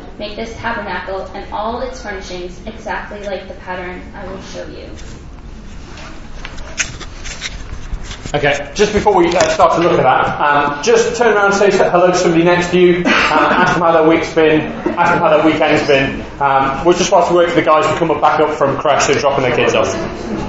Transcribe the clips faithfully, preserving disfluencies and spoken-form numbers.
Make this tabernacle and all its furnishings exactly like the pattern I will show you. Okay, just before we uh, start to look at that, um, just turn around and say hello to somebody next to you, uh, ask them how their week's been, ask them how their weekend's been. Um, we're just about to wait for the guys to come up back up from crash and dropping their kids off.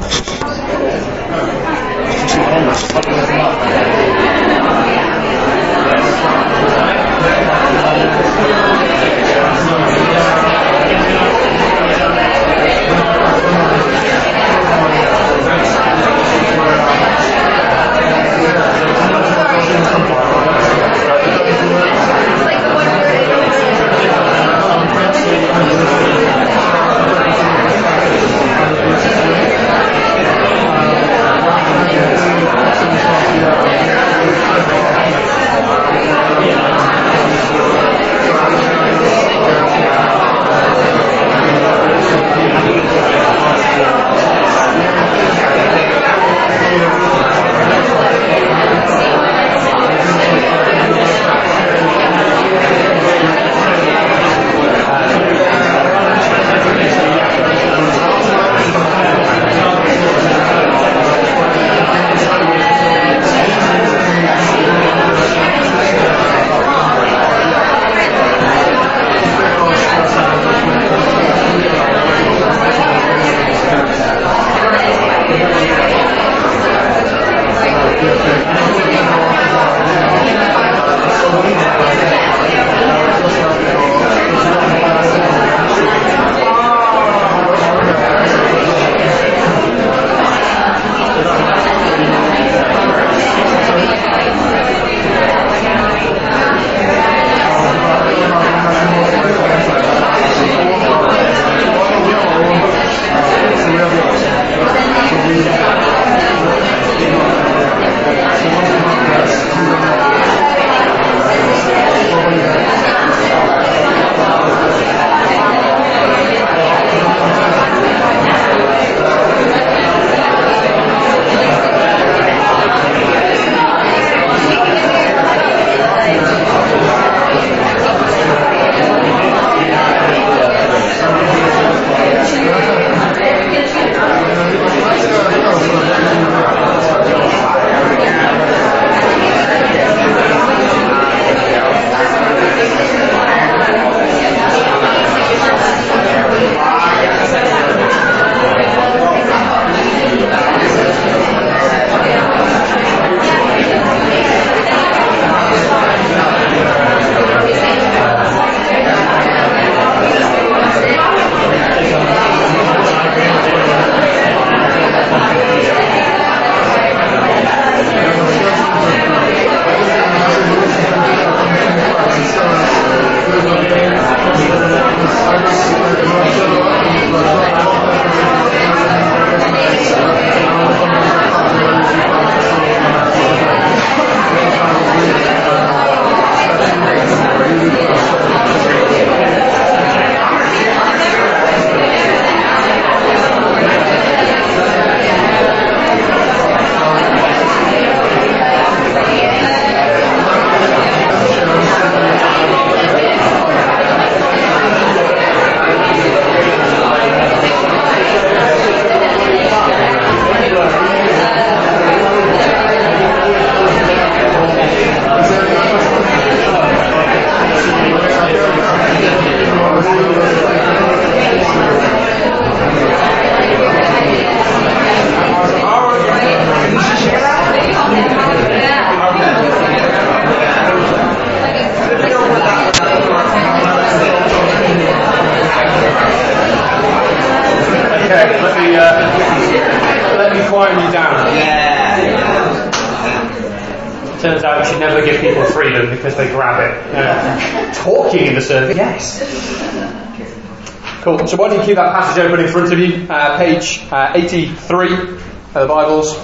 Turns out you should never give people freedom because they grab it. Uh, talking in the service, yes. Cool. So why don't you keep that passage open in front of you, uh, page uh, eighty-three of the Bibles.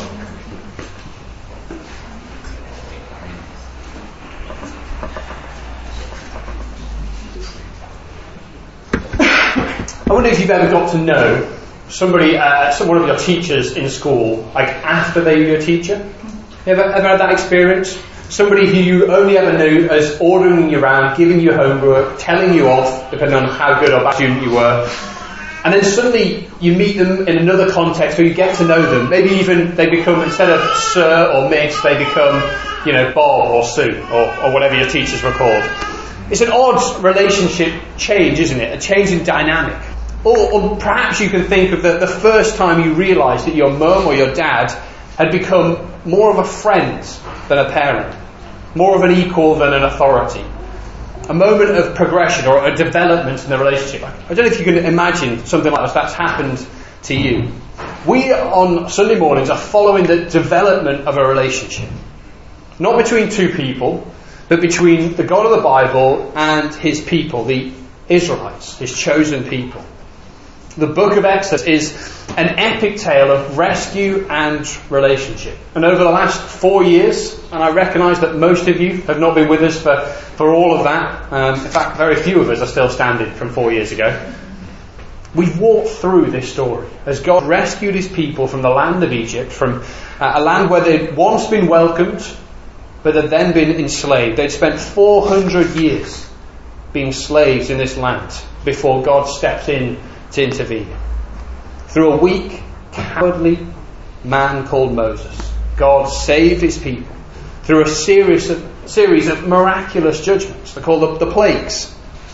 I wonder if you've ever got to know somebody, uh, some, one of your teachers in school, like after they were your teacher. You ever, ever had that experience? somebody who you only ever knew as ordering you around, giving you homework, telling you off, depending on how good or bad student you were. And then suddenly you meet them in another context where you get to know them. Maybe even they become, instead of Sir or Miss, they become, you know, Bob or Sue or, or whatever your teachers were called. It's an odd relationship change, isn't it? A change in dynamic. Or, or perhaps you can think of the, the first time you realised that your mum or your dad had become more of a friend than a parent, more of an equal than an authority. A moment of progression or a development in the relationship. I don't know if you can imagine something like this that's happened to you. We on Sunday mornings are following the development of a relationship. Not between two people, but between the God of the Bible and his people, the Israelites, his chosen people. The book of Exodus is an epic tale of rescue and relationship. And over the last four years, and I recognise that most of you have not been with us for, for all of that. Um, in fact, very few of us are still standing from four years ago. We've walked through this story as God rescued his people from the land of Egypt, from uh, a land where they'd once been welcomed, but had then been enslaved. They'd spent four hundred years being slaves in this land before God stepped in to intervene. Through a weak, cowardly man called Moses, God saved his people through a series of, series of miraculous judgments. They're called the, the plagues.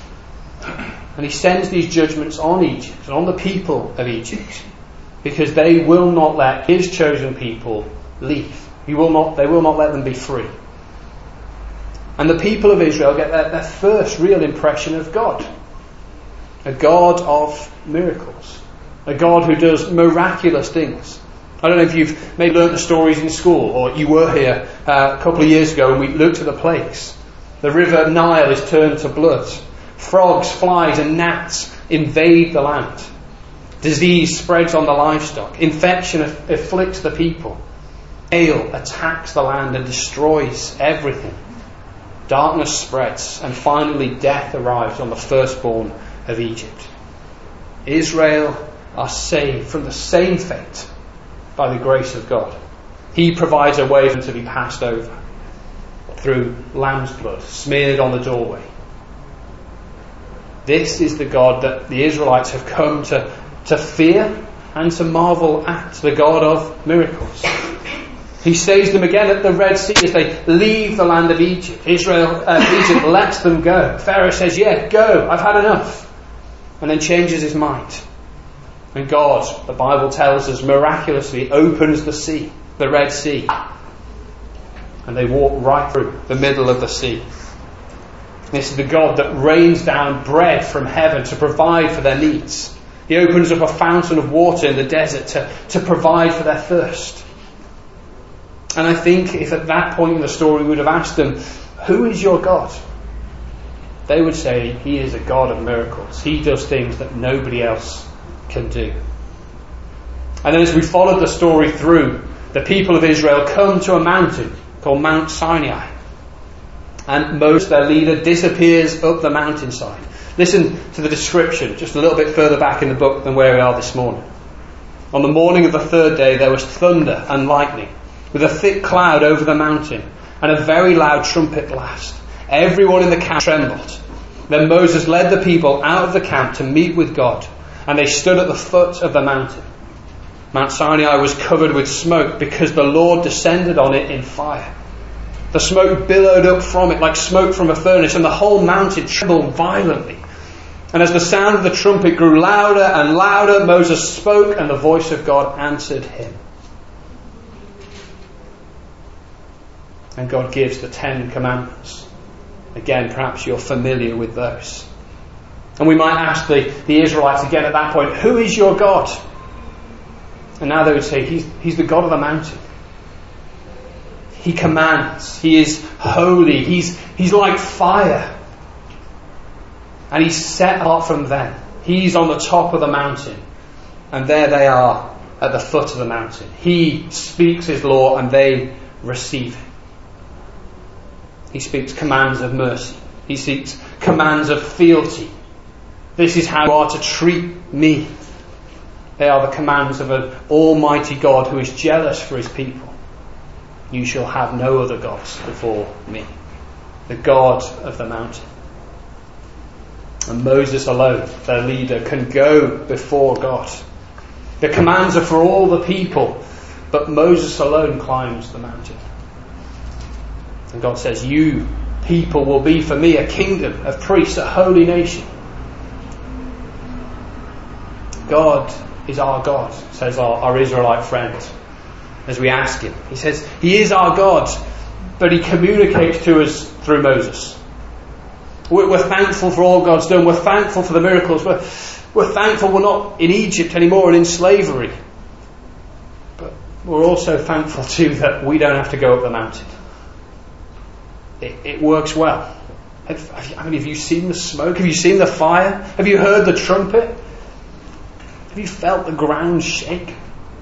And he sends these judgments on Egypt and on the people of Egypt because they will not let his chosen people leave. He will not, they will not let them be free. And the people of Israel get their, their first real impression of God. A God of miracles. A God who does miraculous things. I don't know if you've maybe learnt the stories in school, or you were here uh, a couple of years ago and we looked at the plagues. The river Nile is turned to blood. Frogs, flies and gnats invade the land. Disease spreads on the livestock. Infection aff- afflicts the people. Hail attacks the land and destroys everything. Darkness spreads, and finally death arrives on the firstborn of Egypt. Israel are saved from the same fate by the grace of God. He provides a way for them to be passed over through lamb's blood smeared on the doorway. This is the God that the Israelites have come to, to fear and to marvel at, the God of miracles. He saves them again at the Red Sea as they leave the land of Egypt. Israel, uh, Egypt lets them go. Pharaoh says, yeah, go, I've had enough. And then changes his mind. And God, the Bible tells us, miraculously opens the sea, the Red Sea. And they walk right through the middle of the sea. This is the God that rains down bread from heaven to provide for their needs. He opens up a fountain of water in the desert to, to provide for their thirst. And I think if at that point in the story we would have asked them, who is your God? They would say, he is a God of miracles. He does things that nobody else can do. And then as we followed the story through, the people of Israel come to a mountain called Mount Sinai. And Moses, their leader, disappears up the mountainside. Listen to the description just a little bit further back in the book than where we are this morning. On the morning of the third day there was thunder and lightning, with a thick cloud over the mountain, and a very loud trumpet blast. Everyone in the camp trembled. Then Moses led the people out of the camp to meet with God, and they stood at the foot of the mountain. Mount Sinai was covered with smoke because the Lord descended on it in fire. The smoke billowed up from it like smoke from a furnace, and the whole mountain trembled violently. And as the sound of the trumpet grew louder and louder, Moses spoke, and the voice of God answered him. And God gives the Ten Commandments. Again, perhaps you're familiar with those. And we might ask the, the Israelites again at that point, who is your God? And now they would say, he's, he's the God of the mountain. He commands. He is holy. He's, he's like fire. And he's set apart from them. He's on the top of the mountain. And there they are at the foot of the mountain. He speaks his law and they receive it. He speaks commands of mercy. He speaks commands of fealty. This is how you are to treat me. They are the commands of an almighty God who is jealous for his people. You shall have no other gods before me. The God of the mountain. And Moses alone, their leader, can go before God. The commands are for all the people, but Moses alone climbs the mountain. And God says, you people will be for me a kingdom of priests, a holy nation. God is our God, says our, our Israelite friend, as we ask him. He says, he is our God, but he communicates to us through Moses. We're, we're thankful for all God's done. We're thankful for the miracles. We're, we're thankful we're not in Egypt anymore and in slavery. But we're also thankful too that we don't have to go up the mountain. It, it works well. Have, have you, I mean, have you seen the smoke? Have you seen the fire? Have you heard the trumpet? Have you felt the ground shake?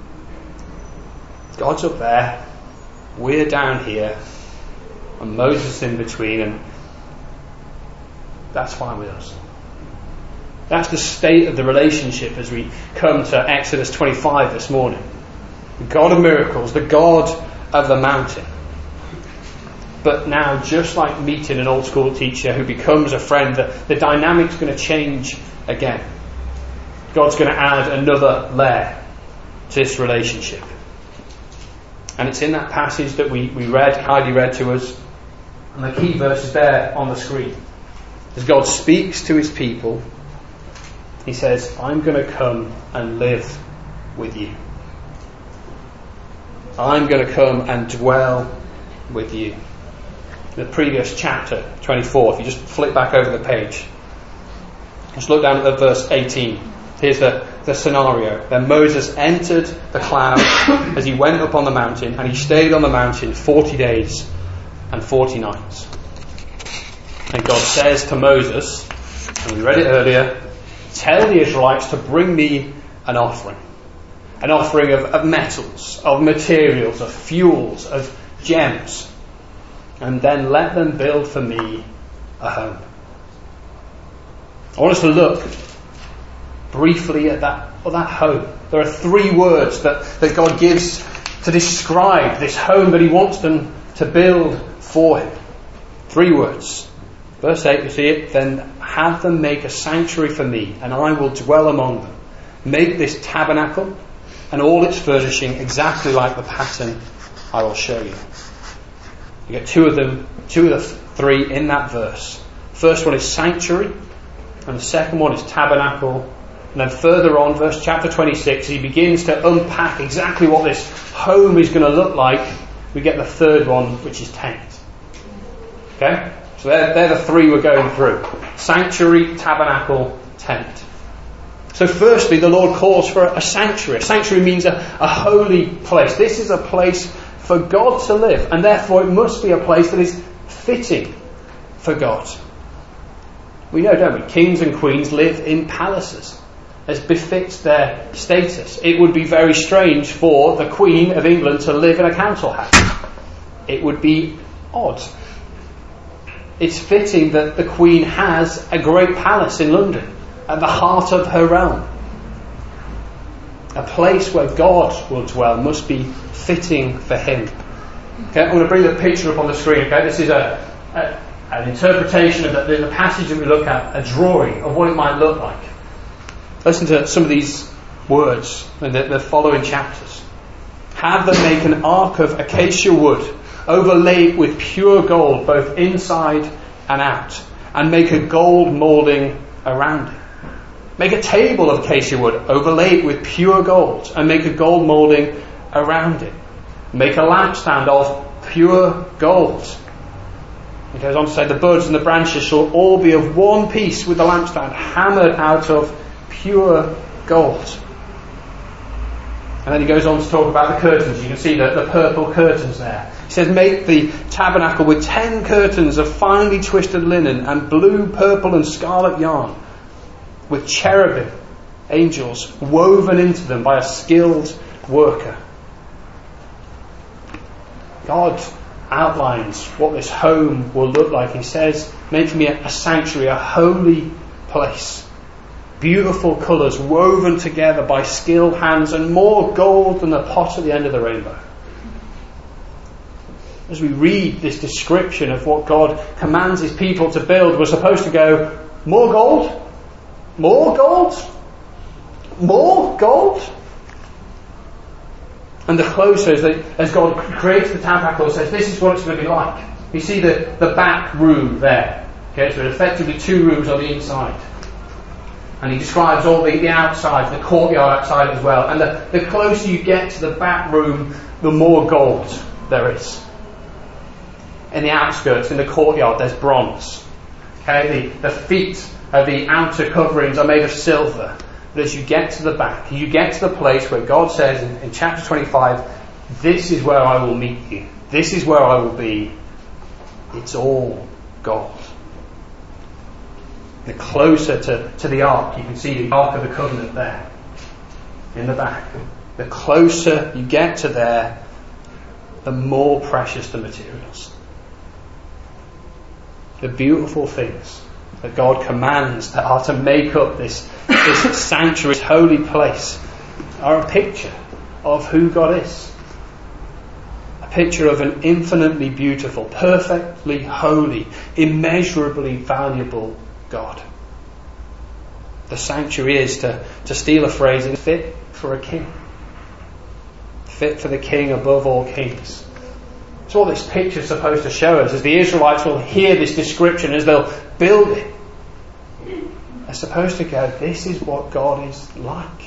God's up there. We're down here. And Moses in between. And that's fine with us. That's the state of the relationship as we come to Exodus twenty-five this morning. The God of miracles, the God of the mountain. But now, just like meeting an old school teacher who becomes a friend, the, the dynamic's going to change again. God's going to add another layer to this relationship. And it's in that passage that we, we read, Heidi read to us. And the key verse is there on the screen. As God speaks to his people, he says, I'm going to come and live with you. I'm going to come and dwell with you. The previous chapter, twenty-four, if you just flip back over the page, just look down at the verse eighteen. Here's the, the scenario. Then Moses entered the cloud as he went up on the mountain, and he stayed on the mountain forty days and forty nights. And God says to Moses, and we read it earlier, tell the Israelites to bring me an offering. An offering of, of metals, of materials, of fuels, of gems. And then let them build for me a home. I want us to look briefly at that, at that home. There are three words that, that God gives to describe this home that he wants them to build for him. Three words. Verse eight, you see it? Then have them make a sanctuary for me, and I will dwell among them. Make this tabernacle and all its furnishing exactly like the pattern I will show you. You get two of them, two of the three in that verse. First one is sanctuary, and the second one is tabernacle. And then further on, verse chapter twenty-six, he begins to unpack exactly what this home is going to look like. We get the third one, which is tent. Okay? So they're, they're the three we're going through. Sanctuary, tabernacle, tent. So firstly, the Lord calls for a sanctuary. A sanctuary means a, a holy place. This is a place for God to live, and therefore it must be a place that is fitting for God. We know, don't we? Kings and queens live in palaces, as befits their status. It would be very strange for the Queen of England to live in a council house. It would be odd. It's fitting that the Queen has a great palace in London, at the heart of her realm. A place where God will dwell must be fitting for him. Okay, I'm going to bring the picture up on the screen. Okay, this is a, a an interpretation of the, the passage that we look at, a drawing of what it might look like. Listen to some of these words in the, the following chapters. Have them make an ark of acacia wood, overlaid with pure gold, both inside and out, and make a gold moulding around it. Make a table of acacia wood, overlaid with pure gold, and make a gold moulding around it. Make a lampstand of pure gold. It goes on to say, the buds and the branches shall all be of one piece with the lampstand, hammered out of pure gold. And then he goes on to talk about the curtains. You can see the, the purple curtains there. He says, make the tabernacle with ten curtains of finely twisted linen and blue, purple and scarlet yarn, with cherubim, angels, woven into them by a skilled worker. God outlines what this home will look like. He says, make for me a sanctuary, a holy place. Beautiful colours woven together by skilled hands, and more gold than the pot at the end of the rainbow. Make a as we read this description of what God commands his people to build, we're supposed to go, more gold? More gold? More gold? And the closer, as, they, as God creates the tabernacle, says, this is what it's going to be like. You see the, the back room there. Okay, so there's effectively two rooms on the inside. And he describes all the, the outside, the courtyard outside as well. And the, the closer you get to the back room, the more gold there is. In the outskirts, in the courtyard, there's bronze. Okay, the, the feet of the outer coverings are made of silver. But as you get to the back, you get to the place where God says in, in chapter twenty-five, this is where I will meet you. This is where I will be. It's all gold. The closer to, to the ark, you can see the Ark of the Covenant there, in the back. The closer you get to there, the more precious the materials. The beautiful things that God commands that are to make up this, this sanctuary, this holy place, are a picture of who God is. A picture of an infinitely beautiful, perfectly holy, immeasurably valuable God. The sanctuary is, to, to steal a phrase, fit for a king. Fit for the king above all kings. That's what this picture is supposed to show us. As the Israelites will hear this description, as they'll build it, they're supposed to go, this is what God is like.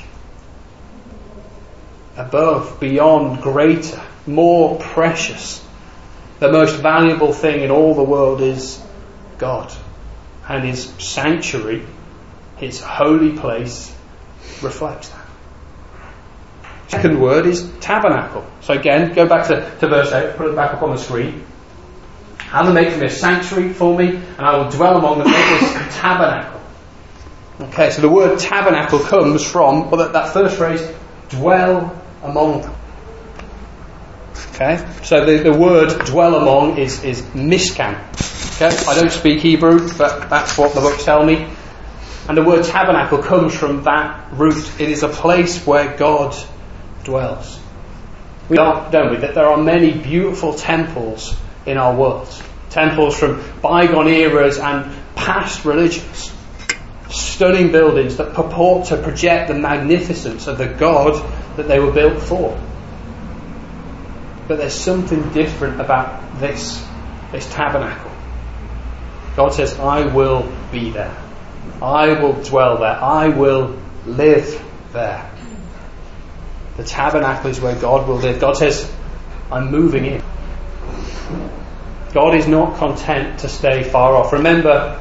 Above, beyond, greater, more precious. The most valuable thing in all the world is God. And his sanctuary, his holy place, reflects that. Second word is tabernacle. So again, go back to, to verse eight, put it back up on the screen. I will make them a sanctuary for me, and I will dwell among them. Make this a tabernacle. Okay, so the word tabernacle comes from, well, that, that first phrase, dwell among them. Okay, so the, the word dwell among is, is mishkan. Okay, I don't speak Hebrew, but that's what the books tell me. And the word tabernacle comes from that root. It is a place where God dwells. We are, don't we, that there are many beautiful temples in our world. Temples from bygone eras and past religions. Stunning buildings that purport to project the magnificence of the God that they were built for. But there's something different about this, this tabernacle. God says, I will be there. I will dwell there. I will live there. The tabernacle is where God will live. God says, I'm moving in. God is not content to stay far off. Remember,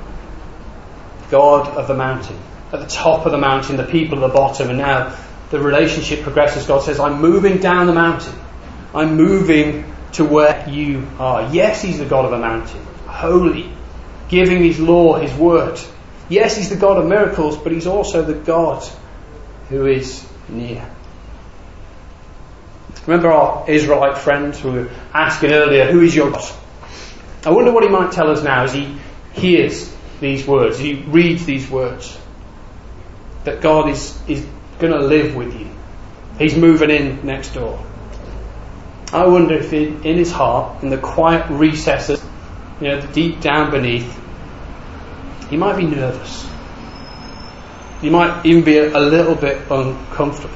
God of the mountain. At the top of the mountain, the people at the bottom. And now the relationship progresses. God says, I'm moving down the mountain. I'm moving to where you are. Yes, he's the God of the mountain. Holy. Giving his law, his word. Yes, he's the God of miracles, but he's also the God who is near. Remember our Israelite friends who were asking earlier, who is your God? I wonder what he might tell us now as he hears these words, he reads these words. That God is, is going to live with you. He's moving in next door. I wonder if in, in his heart, in the quiet recesses, you know, deep down beneath, he might be nervous. He might even be a, a little bit uncomfortable.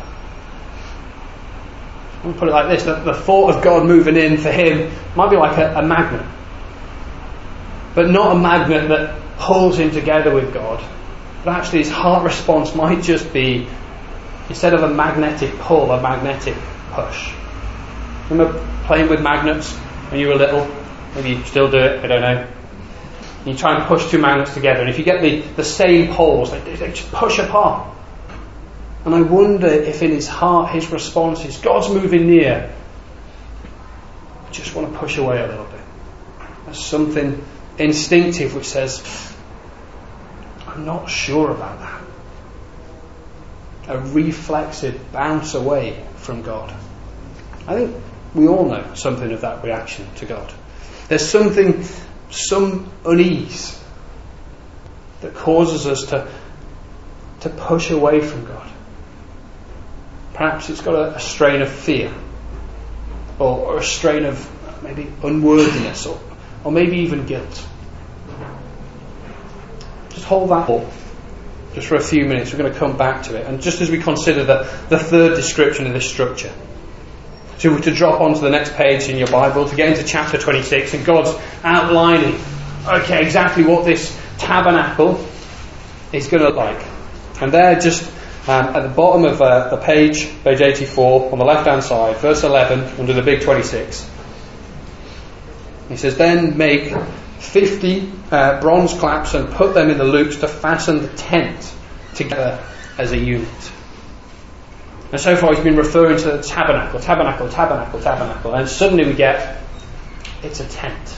I'll put it like this, the, the thought of God moving in for him might be like a, a magnet. But not a magnet that pulls him together with God. But actually his heart response might just be, instead of a magnetic pull, a magnetic push. Remember playing with magnets when you were little? Maybe you still do it, I don't know. You try and push two magnets together, and if you get the, the same poles, they, they just push apart. And I wonder if in his heart his response is, God's moving near. I just want to push away a little bit. There's something instinctive which says, I'm not sure about that. A reflexive bounce away from God. I think we all know something of that reaction to God. There's something, some unease that causes us to, to push away from God. Perhaps it's got a, a strain of fear, or, or a strain of maybe unworthiness, or, or maybe even guilt. Just hold that thought just for a few minutes. We're going to come back to it. And just as we consider the, the third description of this structure, so we're to drop onto the next page in your Bible, to get into chapter twenty-six, and God's outlining, okay, exactly what this tabernacle is going to look like. And there, just um, at the bottom of uh, the page, page eighty-four, on the left-hand side, verse eleven, under the big twenty-six, he says, "Then make fifty uh, bronze claps and put them in the loops to fasten the tent together as a unit." And so far he's been referring to the tabernacle, tabernacle, tabernacle, tabernacle. And suddenly we get, it's a tent.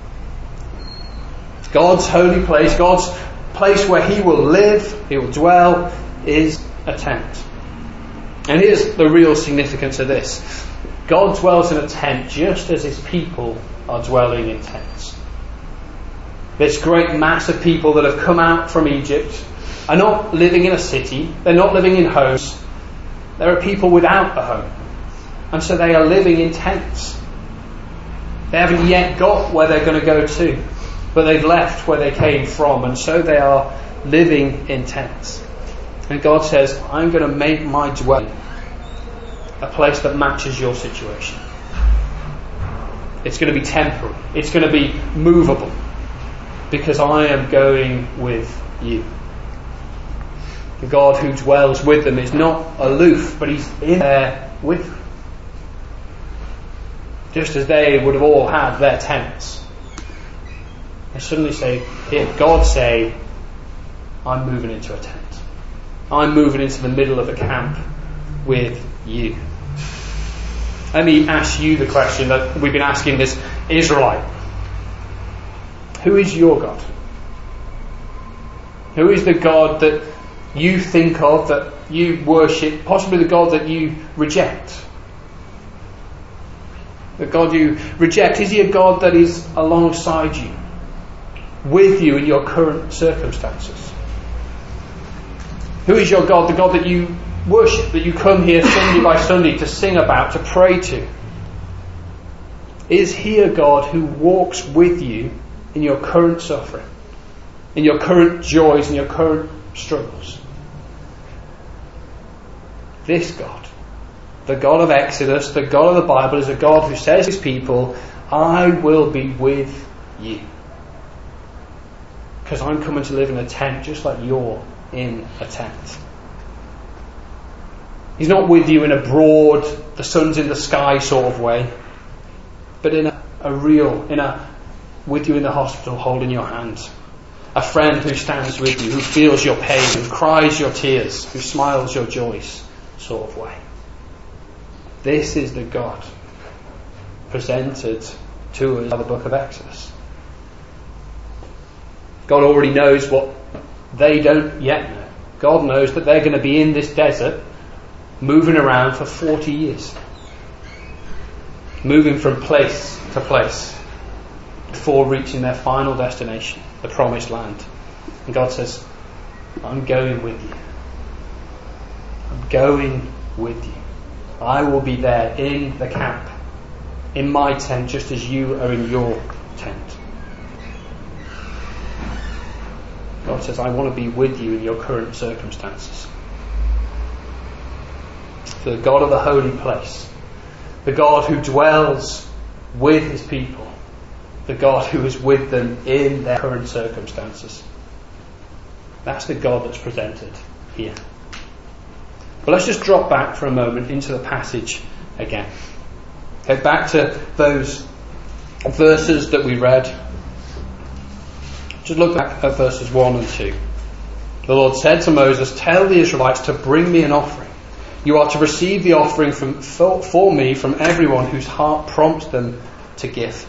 God's holy place, God's place where he will live, he will dwell, is a tent. And here's the real significance of this. God dwells in a tent just as his people are dwelling in tents. This great mass of people that have come out from Egypt are not living in a city, they're not living in homes. There are people without a home, and so they are living in tents. They haven't yet got where they're going to go to, but they've left where they came from, and so they are living in tents. And God says, I'm going to make my dwelling a place that matches your situation. It's going to be temporary. It's going to be movable, because I am going with you. The God who dwells with them is not aloof, but he's in there with them. Just as they would have all had their tents. They suddenly say, hear God say, I'm moving into a tent. I'm moving into the middle of a camp with you. Let me ask you the question that we've been asking this Israelite. Who is your God? Who is the God that you think of, that you worship, possibly the God that you reject? The God you reject, is he a God that is alongside you, with you in your current circumstances? Who is your God, the God that you worship, that you come here Sunday by Sunday to sing about, to pray to? Is he a God who walks with you in your current suffering, in your current joys, in your current struggles? This God, the God of Exodus, the God of the Bible, is a God who says to his people, I will be with you. Because I'm coming to live in a tent just like you're in a tent. He's not with you in a broad, the sun's in the sky sort of way, but in a, a real, in a with you in the hospital holding your hand. A friend who stands with you, who feels your pain, who cries your tears, who smiles your joys sort of way. This is the God presented to us by the book of Exodus. God already knows what they don't yet know. God knows that they're going to be in this desert moving around for forty years. Moving from place to place before reaching their final destination, the promised land. And God says, I'm going with you. I'm going with you. I will be there in the camp, in my tent, just as you are in your tent. God says, I want to be with you in your current circumstances. The God of the holy place, the God who dwells with his people, the God who is with them in their current circumstances. That's the God that's presented here. But let's just drop back for a moment into the passage again. Okay, back to those verses that we read. Just look back at verses one and two. The Lord said to Moses, tell the Israelites to bring me an offering. You are to receive the offering from, for, for me from everyone whose heart prompts them to give.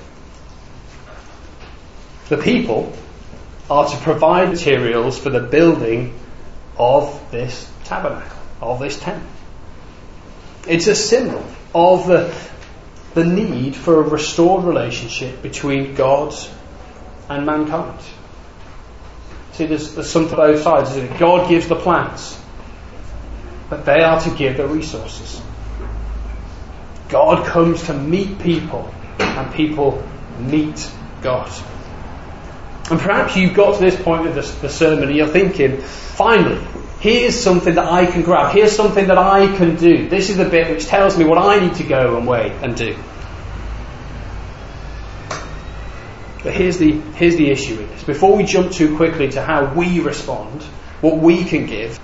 The people are to provide materials for the building of this tabernacle, of this tent. It's a symbol of the, the need for a restored relationship between God and mankind. See, there's, there's something on both sides, isn't it? God gives the plans, but they are to give the resources. God comes to meet people and people meet God. And perhaps you've got to this point of the, the sermon and you're thinking, finally, here's something that I can grab. Here's something that I can do. This is the bit which tells me what I need to go and weigh and do. But here's the, here's the issue with this. Before we jump too quickly to how we respond, what we can give,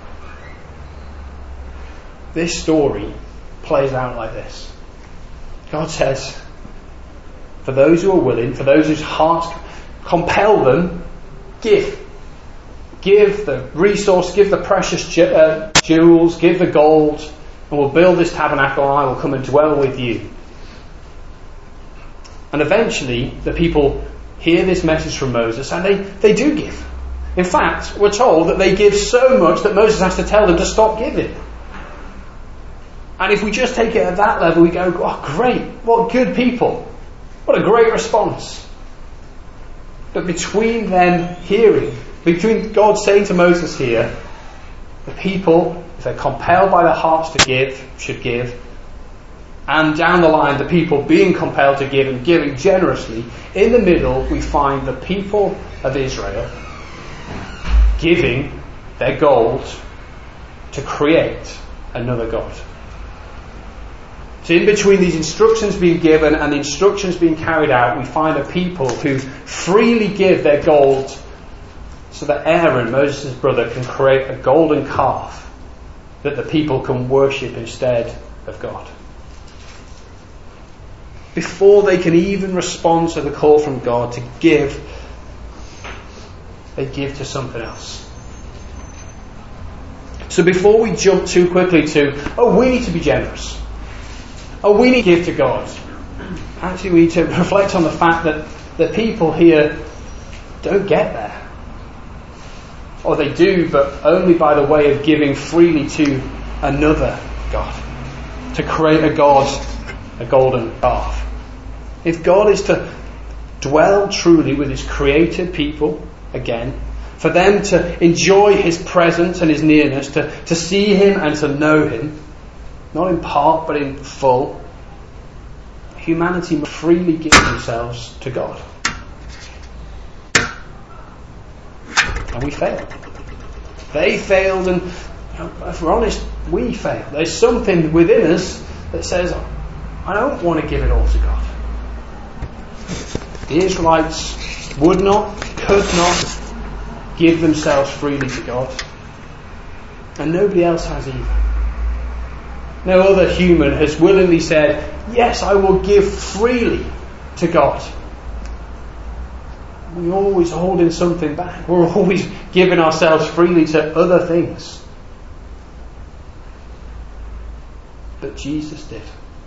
this story plays out like this. God says, for those who are willing, for those whose hearts compel them, give. Give the resource, give the precious ju- uh, jewels, give the gold, and we'll build this tabernacle and I will come and dwell with you. And eventually the people hear this message from Moses and they, they do give. In fact, we're told that they give so much that Moses has to tell them to stop giving. And if we just take it at that level, we go, oh great, what good people. What a great response. But between them hearing, between God saying to Moses here, the people, if they're compelled by their hearts to give, should give, and down the line the people being compelled to give and giving generously, in the middle we find the people of Israel giving their gold to create another god. So in between these instructions being given and the instructions being carried out, we find a people who freely give their gold so that Aaron, Moses' brother, can create a golden calf that the people can worship instead of God. Before they can even respond to the call from God to give, they give to something else. So before we jump too quickly to, oh, we need to be generous. Oh, we need to give to God. Actually, we need to reflect on the fact that the people here don't get there. Or they do, but only by the way of giving freely to another God. To create a God, a golden calf. If God is to dwell truly with His created people, again, for them to enjoy His presence and His nearness, to, to see Him and to know Him, not in part but in full, humanity must freely give themselves to God. And we failed. They failed, and you know, if we're honest, we failed. There's something within us that says, I don't want to give it all to God. The Israelites would not, could not give themselves freely to God. And nobody else has either. No other human has willingly said, yes, I will give freely to God. We're always holding something back. We're always giving ourselves freely to other things. But Jesus did.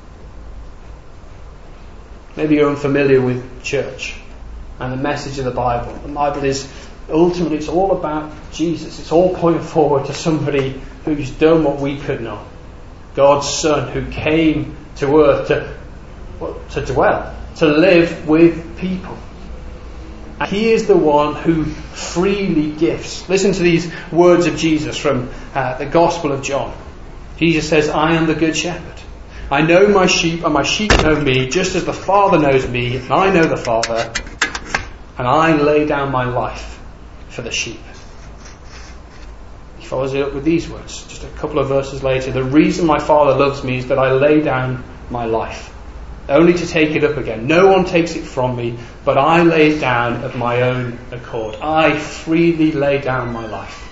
Maybe you're unfamiliar with church and the message of the Bible. The Bible is ultimately, it's all about Jesus. It's all pointing forward to somebody who's done what we could not. God's Son who came to earth to, to dwell, to live with people. And He is the one who freely gives. Listen to these words of Jesus from uh, the Gospel of John. Jesus says, I am the good shepherd. I know my sheep and my sheep know me, just as the Father knows me and I know the Father, and I lay down my life for the sheep. He follows it up with these words, just a couple of verses later. The reason my Father loves me is that I lay down my life, only to take it up again. No one takes it from me, but I lay it down of my own accord. I freely lay down my life.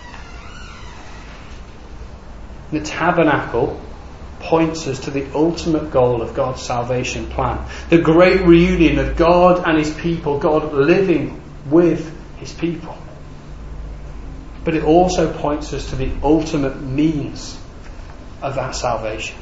The tabernacle points us to the ultimate goal of God's salvation plan. The great reunion of God and His people, God living with His people. But it also points us to the ultimate means of that salvation.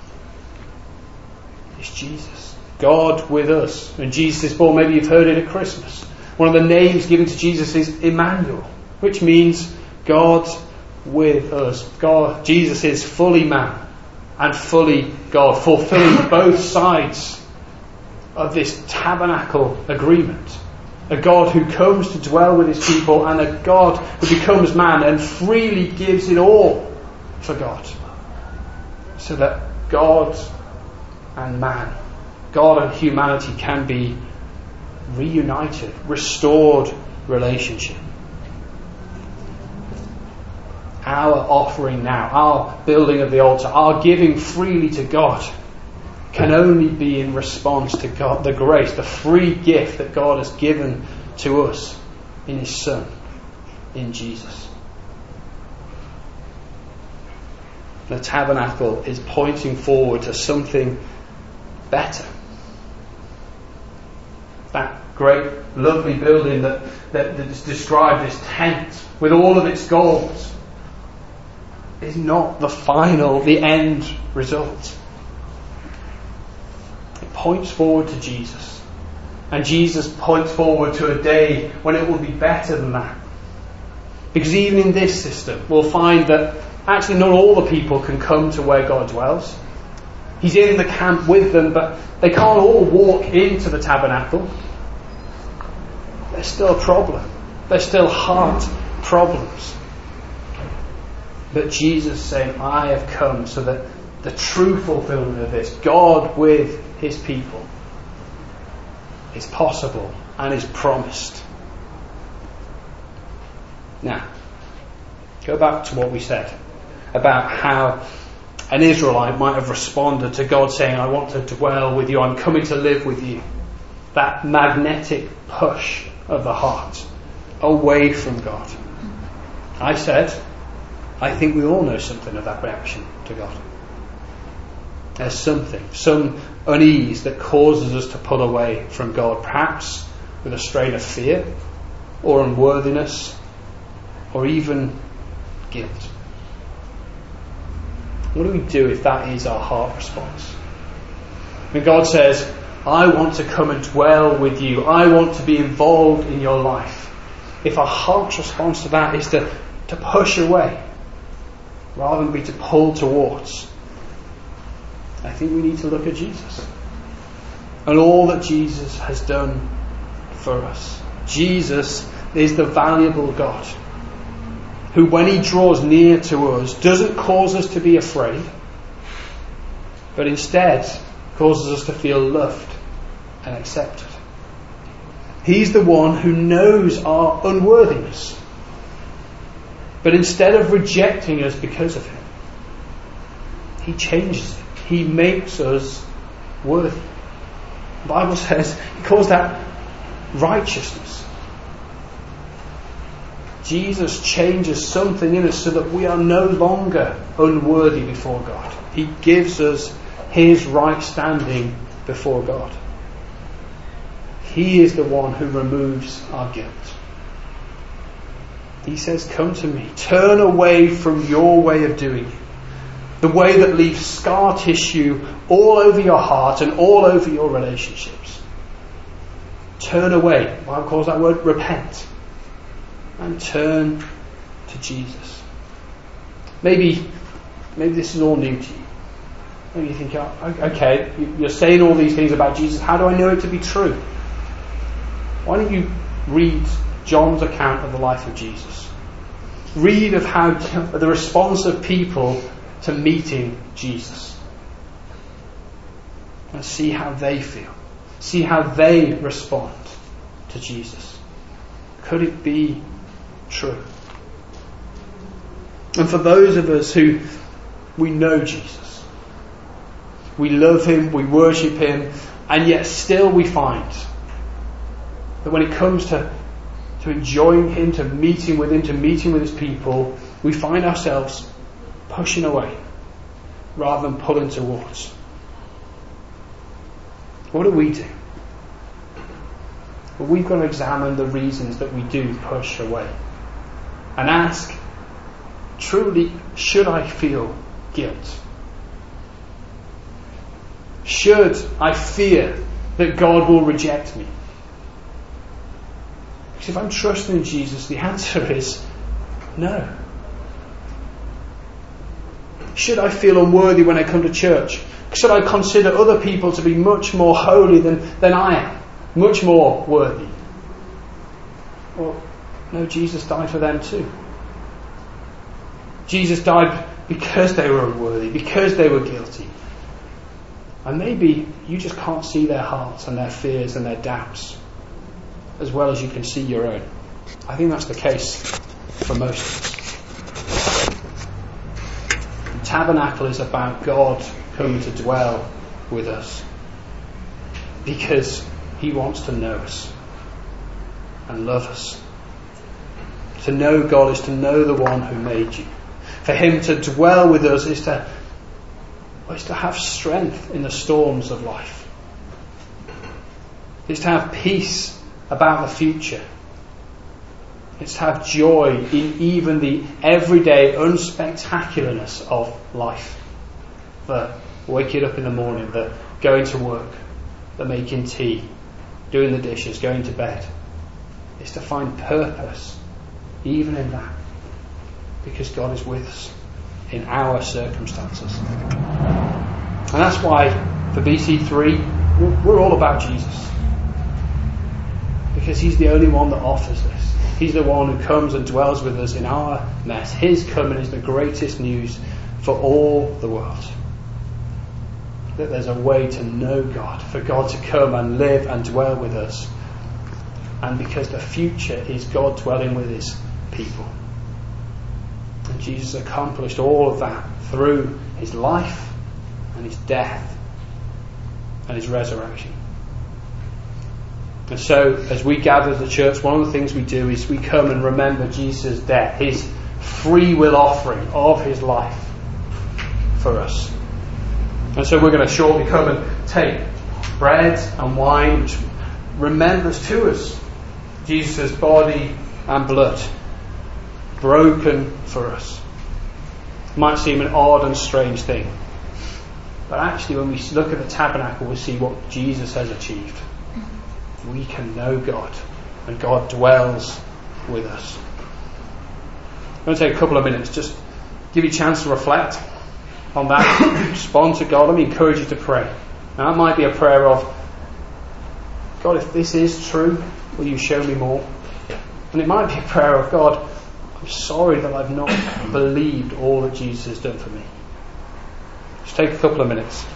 It's Jesus. God with us. When Jesus is born, maybe you've heard it at Christmas. One of the names given to Jesus is Emmanuel, which means God with us. God, Jesus is fully man and fully God, fulfilling both sides of this tabernacle agreement. A God who comes to dwell with His people, and a God who becomes man and freely gives it all for God. So that God and man, God and humanity can be reunited, restored relationship. Our offering now, our building of the altar, our giving freely to God can only be in response to God, the grace, the free gift that God has given to us in His Son, in Jesus. The tabernacle is pointing forward to something better. That great, lovely building that, that, that is described as tent with all of its goals is not the final, the end result. It points forward to Jesus. And Jesus points forward to a day when it will be better than that. Because even in this system, we'll find that actually not all the people can come to where God dwells. He's in the camp with them, but they can't all walk into the tabernacle. There's still a problem. There's still heart problems. But Jesus is saying, I have come so that the true fulfillment of this, God with His people, is possible and is promised. Now, go back to what we said about how an Israelite might have responded to God saying, I want to dwell with you, I'm coming to live with you. That magnetic push of the heart away from God. I said, I think we all know something of that reaction to God. There's something, some unease that causes us to pull away from God, perhaps with a strain of fear or unworthiness or even guilt. What do we do if that is our heart response? When God says, I want to come and dwell with you, I want to be involved in your life. If our heart's response to that is to, to push away rather than be to pull towards, I think we need to look at Jesus and all that Jesus has done for us. Jesus is the valuable God who, when He draws near to us, doesn't cause us to be afraid, but instead causes us to feel loved and accepted. He's the one who knows our unworthiness, but instead of rejecting us because of Him, He changes it. He makes us worthy. The Bible says He calls that righteousness. Jesus changes something in us so that we are no longer unworthy before God. He gives us His right standing before God. He is the one who removes our guilt. He says, come to me. Turn away from your way of doing it. The way that leaves scar tissue all over your heart and all over your relationships. Turn away. The Bible calls that word repent. And turn to Jesus. Maybe, maybe this is all new to you. Maybe you think, oh, okay, you're saying all these things about Jesus. How do I know it to be true? Why don't you read John's account of the life of Jesus? Read of how the response of people to meeting Jesus. And see how they feel. See how they respond to Jesus. Could it be true? And for those of us who we know Jesus, we love Him, we worship Him, and yet still we find that when it comes to, to enjoying Him, to meeting with Him, to meeting with His people, we find ourselves pushing away rather than pulling towards. What do we do? Well, we've got to examine the reasons that we do push away and ask, truly, should I feel guilt? Should I fear that God will reject me? Because if I'm trusting in Jesus, the answer is no. Should I feel unworthy when I come to church? Should I consider other people to be much more holy than, than I am? Much more worthy? Well, no, Jesus died for them too. Jesus died because they were unworthy, because they were guilty. And maybe you just can't see their hearts and their fears and their doubts as well as you can see your own. I think that's the case for most of us. The tabernacle is about God coming to dwell with us because he wants to know us and love us. To know God is to know the one who made you. For him to dwell with us is to, is to have strength in the storms of life. It's to have peace about the future. It's to have joy in even the everyday unspectacularness of life. The waking up in the morning, the going to work, the making tea, doing the dishes, going to bed. It's to find purpose even in that, because God is with us in our circumstances. And that's why for B C three we're all about Jesus, because he's the only one that offers this. He's the one who comes and dwells with us in our mess. His coming is the greatest news for all the world. That there's a way to know God, for God to come and live and dwell with us. And because the future is God dwelling with his people. And Jesus accomplished all of that through his life and his death and his resurrection. And so, as we gather as a church, one of the things we do is we come and remember Jesus' death, his free will offering of his life for us. And so we're going to shortly come and take bread and wine, which remembers to us Jesus' body and blood broken for us. It might seem an odd and strange thing, but actually when we look at the tabernacle, we see what Jesus has achieved. We can know God, and God dwells with us. I'm going to take a couple of minutes, just give you a chance to reflect on that, respond to God. Let me encourage you to pray. Now, that might be a prayer of, God, if this is true, will you show me more? And it might be a prayer of, God, I'm sorry that I've not believed all that Jesus has done for me. Just take a couple of minutes.